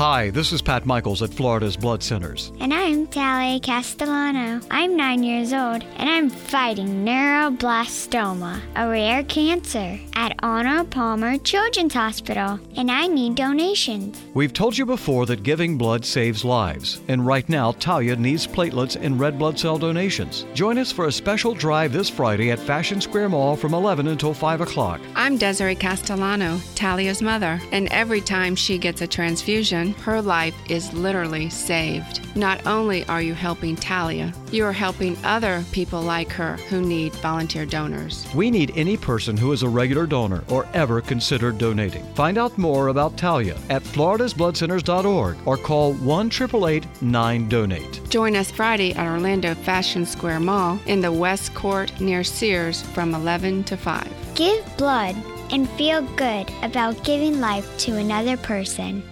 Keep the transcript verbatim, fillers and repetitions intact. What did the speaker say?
Hi, this is Pat Michaels at Florida's Blood Centers. And I'm Talia Castellano. I'm nine years old, and I'm fighting neuroblastoma, a rare cancer, at Arnold Palmer Children's Hospital, and I need donations. We've told you before that giving blood saves lives, and right now Talia needs platelets and red blood cell donations. Join us for a special drive this Friday at Fashion Square Mall from eleven until five o'clock. I'm Desiree Castellano, Talia's mother, and every time she gets a transfusion, her life is literally saved. Not only are you helping Talia, you are helping other people like her who need volunteer donors. We need any person who is a regular donor or ever considered donating. Find out more about Talia at floridas blood centers dot org or call one eight eight eight, nine donate. Join us Friday at Orlando Fashion Square Mall in the West Court near Sears from eleven to five. Give blood and feel good about giving life to another person.